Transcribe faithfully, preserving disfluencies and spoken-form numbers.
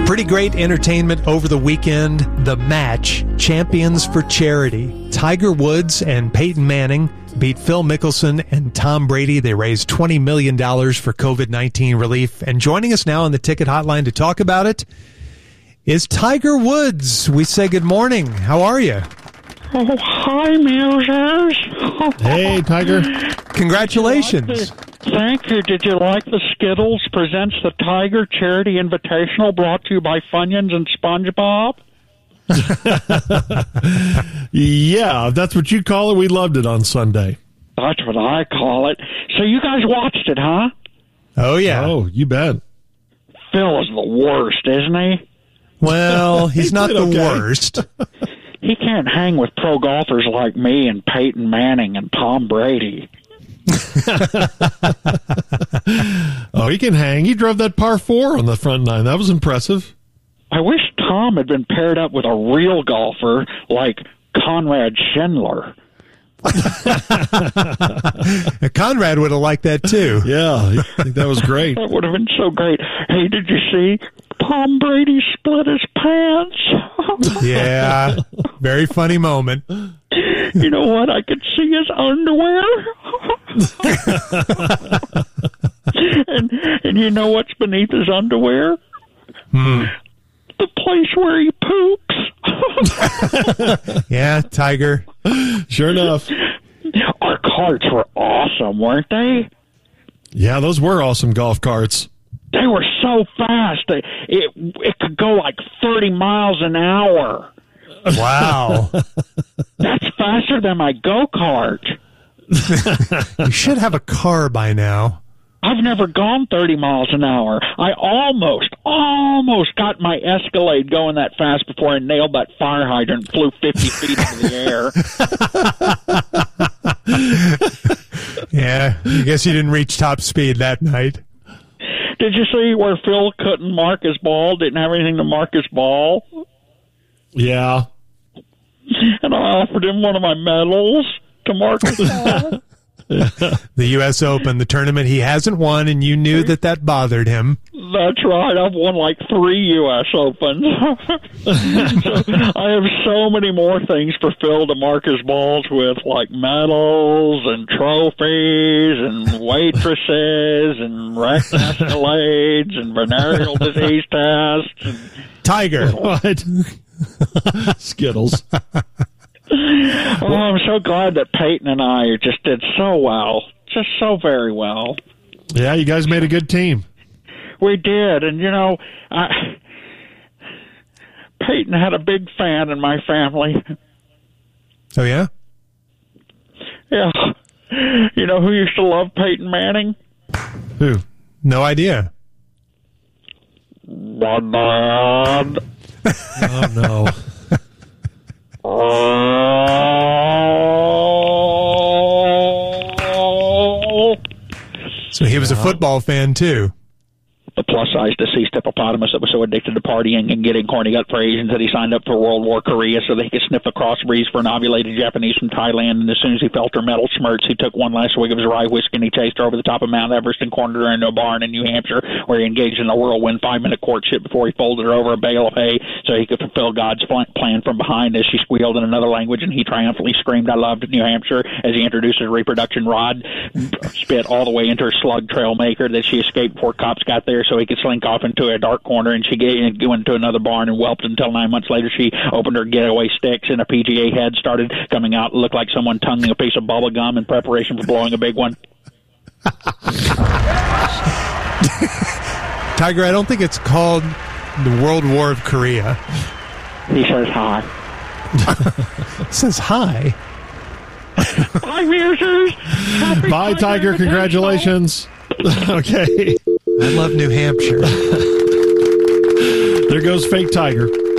Pretty great entertainment over the weekend. The Match, Champions for Charity. Tiger Woods and Peyton Manning beat Phil Mickelson and Tom Brady. They raised twenty million dollars for covid nineteen relief. And joining us now on the ticket hotline to talk about it is Tiger Woods. We say good morning. How are you? Oh, hi, musers. Hey, Tiger. Congratulations. Thank you. Did you like the Skittles presents the Tiger Charity Invitational brought to you by Funyuns and SpongeBob? Yeah, if that's what you call it. We loved it on Sunday. That's what I call it. So you guys watched it, huh? Oh, yeah. Oh, you bet. Phil is the worst, isn't he? Well, he's He not did the okay. worst. He can't hang with pro golfers like me and Peyton Manning and Tom Brady. Oh, he can hang. He drove that par four on the front nine. That was impressive. I wish Tom had been paired up with a real golfer like Conrad Schindler. Conrad would have liked that, too. Yeah, I think that was great. That would have been so great. Hey, did you see Tom Brady split his pants? Yeah, very funny moment. You know what? I could see his underwear. and and you know what's beneath his underwear? Hmm. The place where he poops. Yeah, Tiger. Sure enough. Our carts were awesome, weren't they? Yeah, those were awesome golf carts. They were so fast. They, it it could go like thirty miles an hour. Wow. That's faster than my go-kart. You should have a car by now. I've never gone thirty miles an hour. I almost, almost got my Escalade going that fast before I nailed that fire hydrant and flew fifty feet into the air. Yeah, I guess you didn't reach top speed that night. Did you see where Phil couldn't mark his ball, didn't have anything to mark his ball? Yeah. And I offered him one of my medals to mark his ball. The U S Open, the tournament he hasn't won, and you knew that that bothered him. That's right. I've won like three U S Opens. So I have so many more things for Phil to mark his balls with, like medals and trophies and waitresses and wrecked Escalades and venereal disease tests. And Tiger. What? Skittles. oh, I'm so glad that Peyton and I just did so well. Just so very well. Yeah, you guys made a good team. We did, and you know, I, Peyton had a big fan in my family. Oh, yeah? Yeah. You know who used to love Peyton Manning? Who? No idea. My dad. Oh, no. Oh. So he was a football fan, too. The plus-size deceased hippopotamus that was so addicted to partying and getting corny gut for Asians that he signed up for World War Korea so that he could sniff the crossbreeds for an ovulated Japanese from Thailand. And as soon as he felt her metal smirts, he took one last swig of his rye whiskey and he chased her over the top of Mount Everest and cornered her into a barn in New Hampshire where he engaged in a whirlwind five-minute courtship before he folded her over a bale of hay so he could fulfill God's plan from behind as she squealed in another language and he triumphantly screamed, "I loved New Hampshire," as he introduced his reproduction rod, spit all the way into her slug trail maker that she escaped before cops got there so he could slink off into a dark corner, and she went into another barn and whelped until nine months later she opened her getaway sticks and a P G A head started coming out. It looked like someone tonguing a piece of bubble gum in preparation for blowing a big one. Tiger, I don't think it's called the World War of Korea. He says hi. It says hi. Bye, musers. Happy Bye, Tiger. Congratulations. Okay. I love New Hampshire. There goes fake Tiger.